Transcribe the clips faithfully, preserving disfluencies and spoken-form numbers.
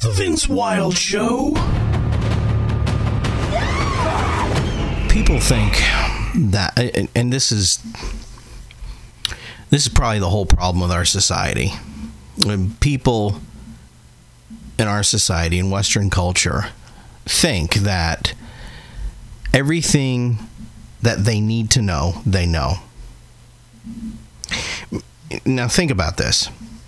The Vince Wild Show. People think that, and this is this is probably the whole problem with our society. People in our society, in Western culture, think that everything that they need to know, they know. Now think about this.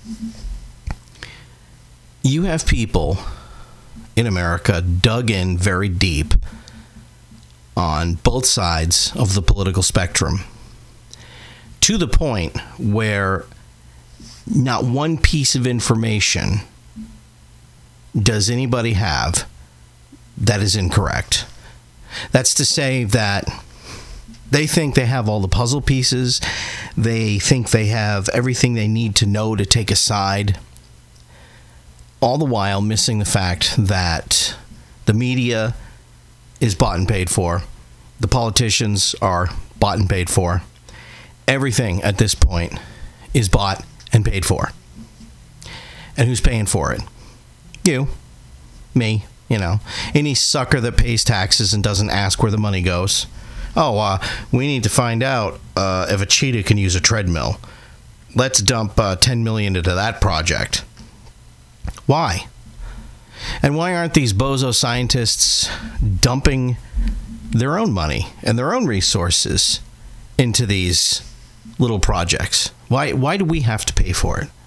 You have people in America dug in very deep on both sides of the political spectrum to the point where not one piece of information does anybody have that is incorrect. That's to say that they think they have all the puzzle pieces. They think they have everything they need to know to take a side. All the while missing the fact that the media is bought and paid for. The politicians are bought and paid for. Everything at this point is bought and paid for. And who's paying for it? You. Me. You know. Any sucker that pays taxes and doesn't ask where the money goes. Oh, uh, we need to find out uh, if a cheetah can use a treadmill. Let's dump uh, ten million dollars into that project. Why? And why aren't these bozo scientists dumping their own money and their own resources into these little projects? Why why do we have to pay for it?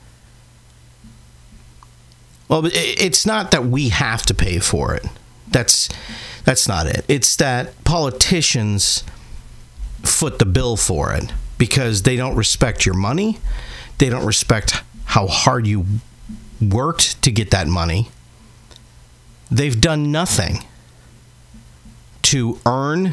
Well, it's not that we have to pay for it. That's that's not it. It's that politicians foot the bill for it because they don't respect your money. They don't respect how hard you worked to get that money. They've done nothing to earn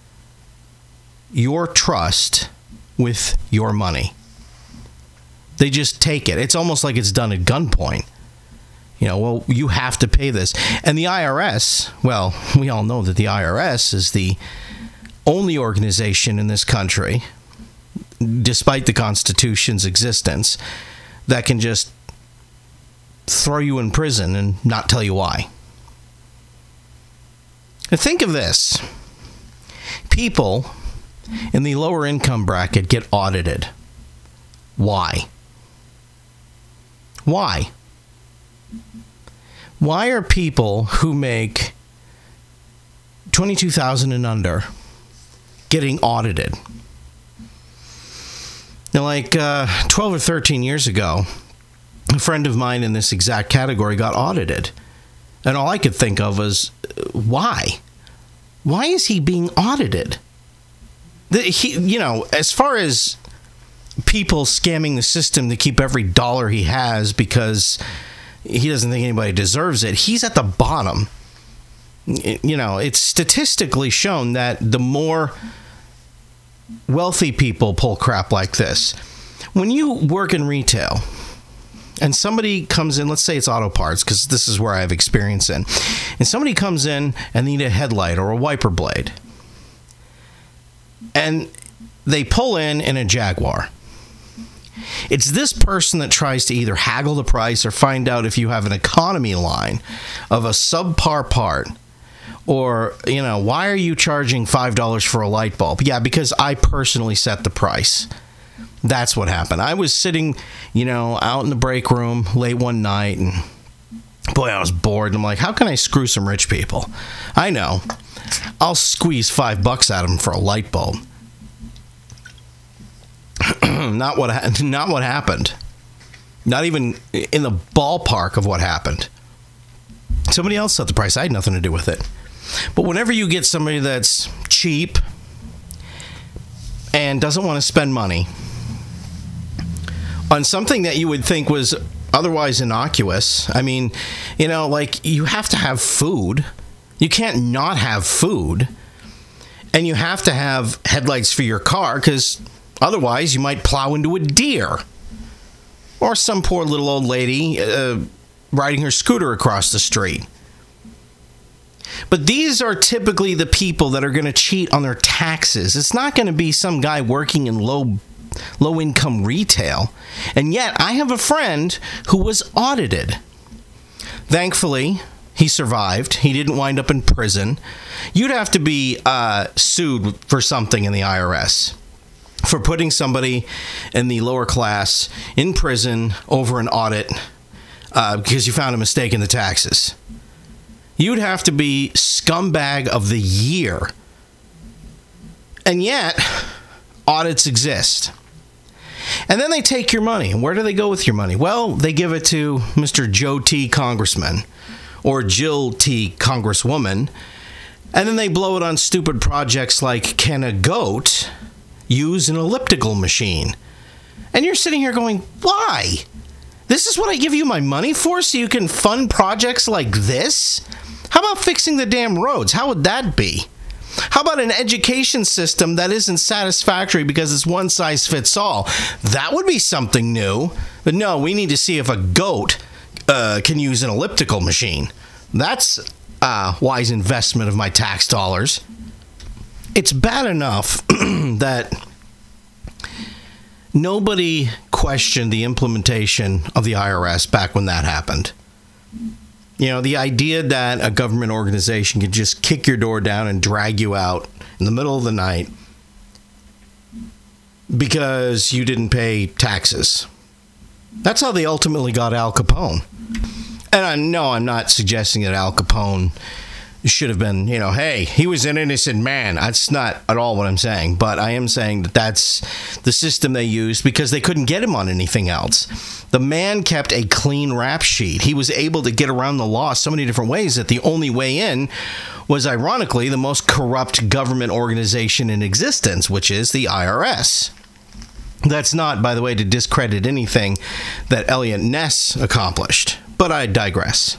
your trust with your money. They just take it. It's almost like it's done at gunpoint. You know, well, you have to pay this. And the I R S, well, we all know that the I R S is the only organization in this country, despite the Constitution's existence, that can just throw you in prison and not tell you why. Now think of this. People in the lower income bracket get audited. Why? Why? Why are people who make twenty-two thousand dollars and under getting audited? Now, like uh, twelve or thirteen years ago, a friend of mine in this exact category got audited. And all I could think of was, why? Why is he being audited? The, he, you know, as far as people scamming the system to keep every dollar he has because he doesn't think anybody deserves it, he's at the bottom. You know, it's statistically shown that the more wealthy people pull crap like this. When you work in retail and somebody comes in, let's say it's auto parts, because this is where I have experience in, and somebody comes in and they need a headlight or a wiper blade, and they pull in in a Jaguar. It's this person that tries to either haggle the price or find out if you have an economy line of a subpar part. Or, you know, why are you charging five dollars for a light bulb? Yeah, because I personally set the price. That's what happened. I was sitting, you know, out in the break room late one night, and boy, I was bored. And I'm like, how can I screw some rich people? I know. I'll squeeze five bucks out of them for a light bulb. Not what not what happened. Not even in the ballpark of what happened. Somebody else set the price. I had nothing to do with it. But whenever you get somebody that's cheap and doesn't want to spend money on something that you would think was otherwise innocuous, I mean, you know, like, you have to have food. You can't not have food. And you have to have headlights for your car, because otherwise you might plow into a deer. Or some poor little old lady uh, riding her scooter across the street. But these are typically the people that are going to cheat on their taxes. It's not going to be some guy working in low low income retail. And yet I have a friend who was audited. Thankfully, he survived. He didn't wind up in prison. You'd have to be uh, sued for something in the I R S for putting somebody in the lower class in prison over an audit uh, because you found a mistake in the taxes. You'd have to be scumbag of the year. And yet, audits exist. And then they take your money. And where do they go with your money? Well, they give it to Mister Joe T. Congressman or Jill T. Congresswoman. And then they blow it on stupid projects like, can a goat use an elliptical machine? And you're sitting here going, why? This is what I give you my money for, so you can fund projects like this? How about fixing the damn roads? How would that be? How about an education system that isn't satisfactory because it's one size fits all? That would be something new. But no, we need to see if a goat uh, can use an elliptical machine. That's a wise investment of my tax dollars. It's bad enough that nobody questioned the implementation of the I R S back when that happened. You know, the idea that a government organization could just kick your door down and drag you out in the middle of the night because you didn't pay taxes. That's how they ultimately got Al Capone. And I know I'm not suggesting that Al Capone should have been, you know, hey, he was an innocent man. That's not at all what I'm saying. But I am saying that that's the system they used because they couldn't get him on anything else. The man kept a clean rap sheet. He was able to get around the law so many different ways that the only way in was, ironically, the most corrupt government organization in existence, which is the I R S. That's not, by the way, to discredit anything that Eliot Ness accomplished. But I digress.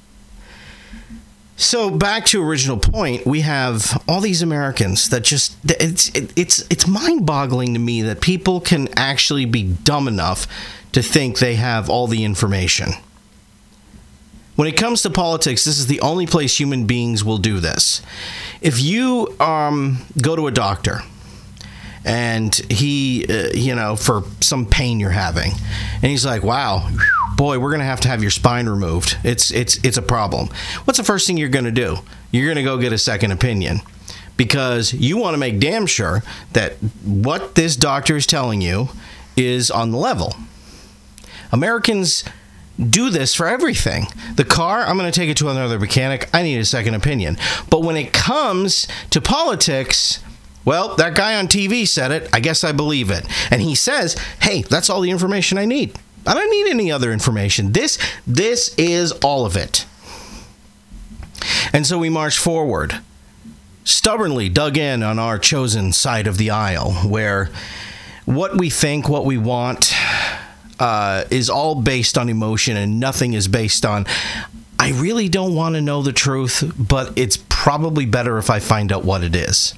So back to original point, we have all these Americans that just, it's it's it's mind-boggling to me that people can actually be dumb enough to think they have all the information. When it comes to politics, this is the only place human beings will do this. If you um, go to a doctor and he, uh, you know, for some pain you're having, and he's like, wow, boy, we're going to have to have your spine removed. It's it's it's a problem. What's the first thing you're going to do? You're going to go get a second opinion because you want to make damn sure that what this doctor is telling you is on the level. Americans do this for everything. The car, I'm going to take it to another mechanic. I need a second opinion. But when it comes to politics, well, that guy on T V said it. I guess I believe it. And he says, hey, that's all the information I need. I don't need any other information. This, this is all of it. And so we march forward, stubbornly dug in on our chosen side of the aisle, where what we think, what we want, uh, is all based on emotion and nothing is based on, I really don't want to know the truth, but it's probably better if I find out what it is.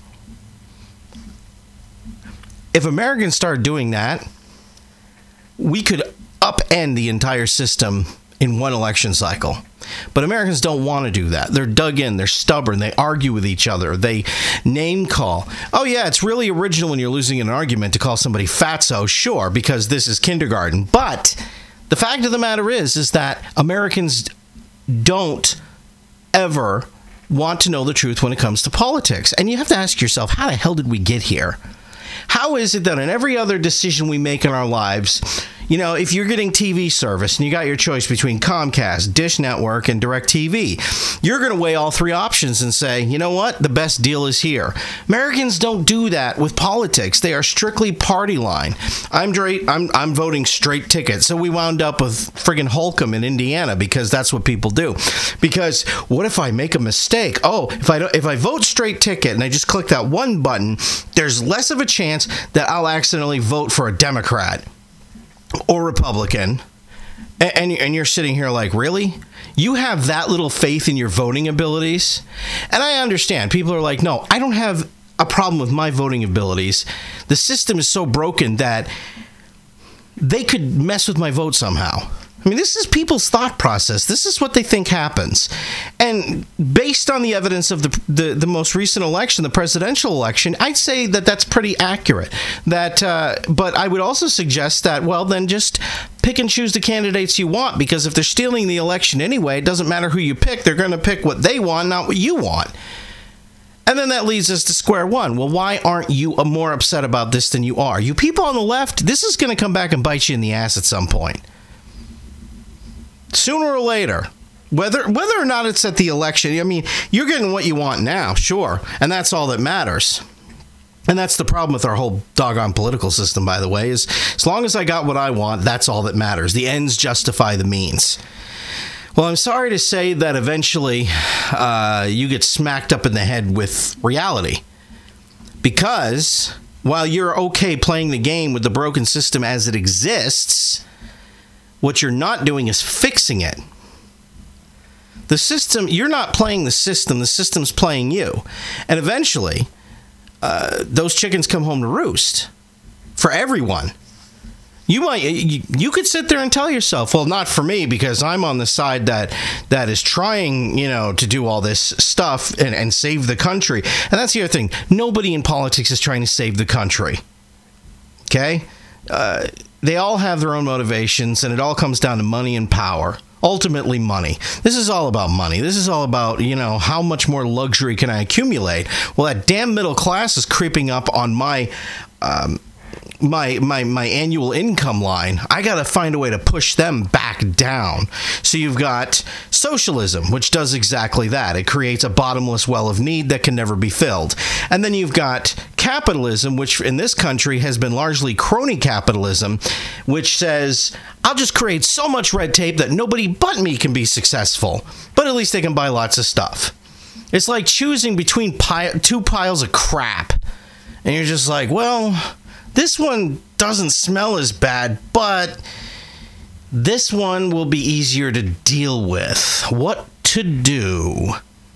If Americans start doing that, we could upend the entire system in one election cycle. But Americans don't want to do that. They're dug in. They're stubborn. They argue with each other. They name call. Oh, yeah, it's really original when you're losing an argument to call somebody fatso, sure, because this is kindergarten. But the fact of the matter is, is that Americans don't ever want to know the truth when it comes to politics. And you have to ask yourself, how the hell did we get here? How is it that in every other decision we make in our lives, you know, if you're getting T V service and you got your choice between Comcast, Dish Network, and DirecTV, you're going to weigh all three options and say, you know what, the best deal is here. Americans don't do that with politics. They are strictly party line. I'm straight, I'm I'm voting straight ticket. So we wound up with friggin' Holcomb in Indiana because that's what people do. Because what if I make a mistake? Oh, if I don't, if I vote straight ticket and I just click that one button, there's less of a chance that I'll accidentally vote for a Democrat or Republican. And, and, and you're sitting here like, really? You have that little faith in your voting abilities? And I understand. People are like, no, I don't have a problem with my voting abilities. The system is so broken that they could mess with my vote somehow. I I mean, this is people's thought process. This is what they think happens. And based on the evidence of the, the, the most recent election, the presidential election, I'd say that that's pretty accurate. That, uh, but I would also suggest that, well, then just pick and choose the candidates you want, because if they're stealing the election anyway, it doesn't matter who you pick. They're going to pick what they want, not what you want. And then that leads us to square one. Well, why aren't you more upset about this than you are? You people on the left, this is going to come back and bite you in the ass at some point. Sooner or later. Whether whether or not it's at the election, I mean, you're getting what you want now, sure. And that's all that matters. And that's the problem with our whole doggone political system, by the way, is as long as I got what I want, that's all that matters. The ends justify the means. Well, I'm sorry to say that eventually uh, you get smacked up in the head with reality. Because while you're okay playing the game with the broken system as it exists, what you're not doing is fixing it. The system, you're not playing the system, the system's playing you. And eventually, uh, those chickens come home to roost for everyone. You might you, you could sit there and tell yourself, well, not for me, because I'm on the side that that is trying, you know, to do all this stuff and, and save the country. And that's the other thing. Nobody in politics is trying to save the country. Okay? Uh, they all have their own motivations, and it all comes down to money and power. Ultimately, money. This is all about money. This is all about, you know, how much more luxury can I accumulate? Well, that damn middle class is creeping up on my um, my my my annual income line. I got to find a way to push them back down. So you've got socialism, which does exactly that. It creates a bottomless well of need that can never be filled. And then you've got capitalism, which in this country has been largely crony capitalism, which says, I'll just create so much red tape that nobody but me can be successful. But at least they can buy lots of stuff. It's like choosing between pi- two piles of crap. And you're just like, well, this one doesn't smell as bad, but this one will be easier to deal with. What to do?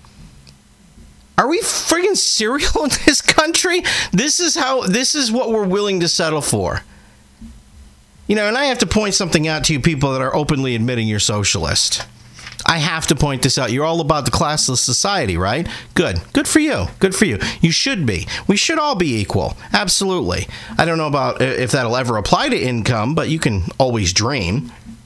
Are we friggin' cereal in this country? This is how, this is what we're willing to settle for. You know, and I have to point something out to you people that are openly admitting you're socialist. I have to point this out. You're all about the classless society, right? Good. Good for you. Good for you. You should be. We should all be equal. Absolutely. I don't know about if that'll ever apply to income, but you can always dream.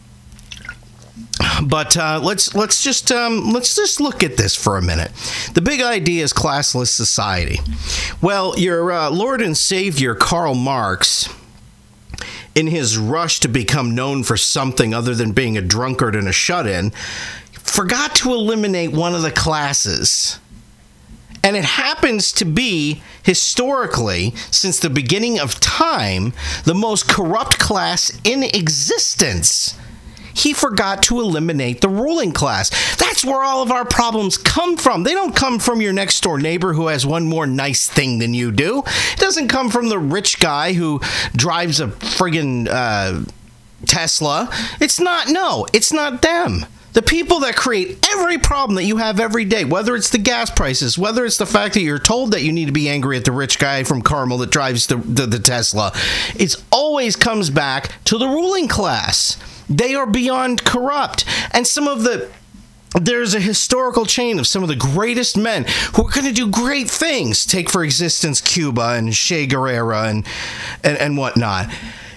But uh, let's let's just um, let's just look at this for a minute. The big idea is classless society. Well, your uh, Lord and Savior Karl Marx, in his rush to become known for something other than being a drunkard and a shut-in, forgot to eliminate one of the classes. And it happens to be, historically, since the beginning of time, the most corrupt class in existence. He forgot to eliminate the ruling class. That's where all of our problems come from. They don't come from your next door neighbor who has one more nice thing than you do. It doesn't come from the rich guy who drives a friggin' uh, Tesla. It's not, no, it's not them. The people that create every problem that you have every day, whether it's the gas prices, whether it's the fact that you're told that you need to be angry at the rich guy from Carmel that drives the, the, the Tesla, it always comes back to the ruling class. They are beyond corrupt. And some of the, there's a historical chain of some of the greatest men who are going to do great things. Take, for existence, Cuba and Che Guevara and, and, and whatnot.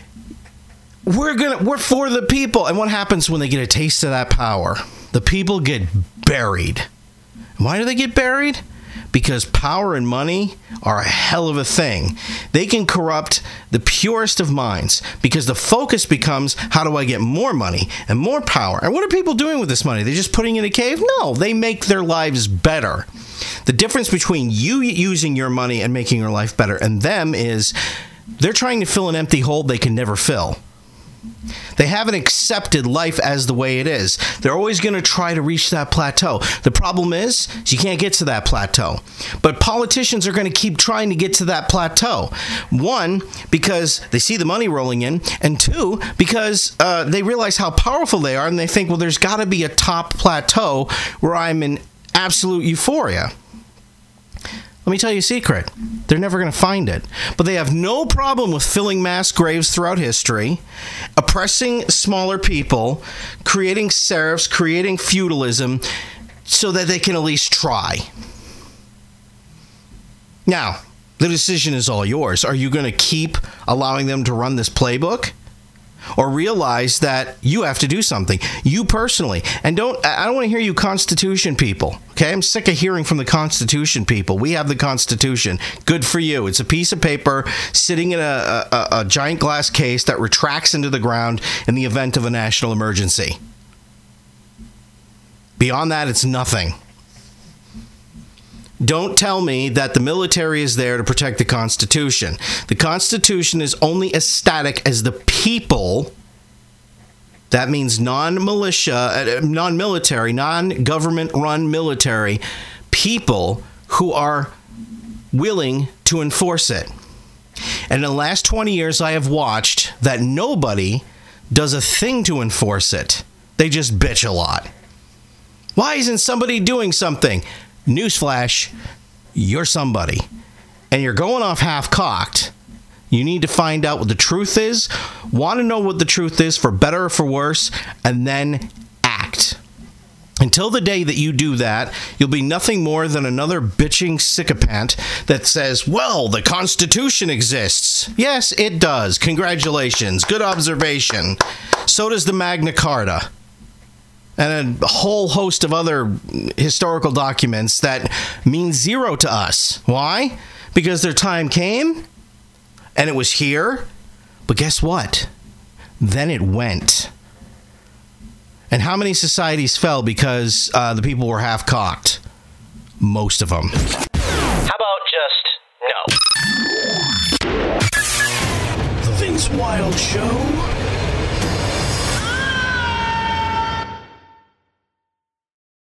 We're gonna, we're for the people. And what happens when they get a taste of that power? The people get buried. Why do they get buried? Because power and money are a hell of a thing. They can corrupt the purest of minds because the focus becomes, how do I get more money and more power? And what are people doing with this money? They're just putting it in a cave? No, they make their lives better. The difference between you using your money and making your life better and them is they're trying to fill an empty hole they can never fill. They haven't accepted life as the way it is. They're always going to try to reach that plateau. The problem is, is you can't get to that plateau. But politicians are going to keep trying to get to that plateau. One, because they see the money rolling in. And two, because uh, they realize how powerful they are. And they think, well, there's got to be a top plateau where I'm in absolute euphoria. Let me tell you a secret. They're never going to find it. But they have no problem with filling mass graves throughout history, oppressing smaller people, creating serfs, creating feudalism, so that they can at least try. Now, the decision is all yours. Are you going to keep allowing them to run this playbook? Or realize that you have to do something, you personally. And don't, I don't want to hear you Constitution people, okay? I'm sick of hearing from the Constitution people. We have the Constitution. Good for you. It's a piece of paper sitting in a, a, a giant glass case that retracts into the ground in the event of a national emergency. Beyond that, it's nothing. Don't tell me that the military is there to protect the Constitution. The Constitution is only as static as the people, that means non-militia, non-military, non-government-run military, people who are willing to enforce it. And in the last twenty years, I have watched that nobody does a thing to enforce it. They just bitch a lot. Why isn't somebody doing something? Newsflash, you're somebody. And you're going off half-cocked. You need to find out what the truth is, want to know what the truth is, for better or for worse, and then act. Until the day that you do that, you'll be nothing more than another bitching sycophant that says, well, the Constitution exists. Yes, it does. Congratulations. Good observation. So does the Magna Carta. And a whole host of other historical documents that mean zero to us. Why? Because their time came, and it was here. But guess what? Then it went. And how many societies fell because uh, the people were half-cocked? Most of them. How about just no? The Vince Wild Show